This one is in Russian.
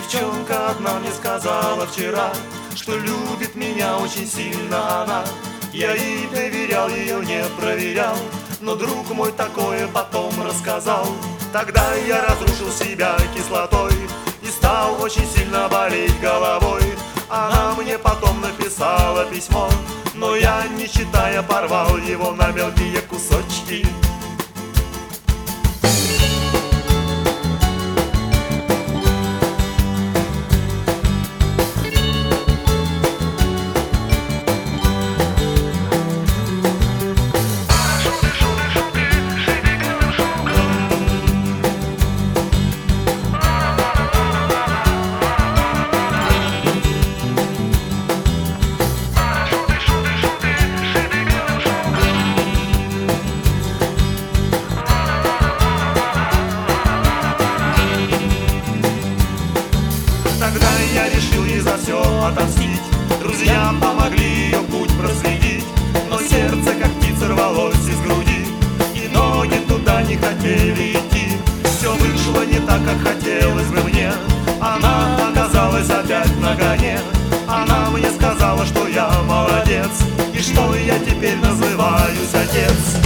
Девчонка одна мне сказала вчера, что любит меня очень сильно она. Я ей доверял, ее не проверял, но друг мой такое потом рассказал. Тогда я разрушил себя кислотой и стал очень сильно болеть головой. Она мне потом написала письмо, но я, не читая, порвал его на мелкие кусочки. Тогда я решил ей за все отомстить. Друзья помогли ее путь проследить, но сердце как птица рвалось из груди, и ноги туда не хотели идти. Все вышло не так, как хотелось бы мне. Она оказалась опять на коне. Она мне сказала, что я молодец, и что я теперь называюсь отец.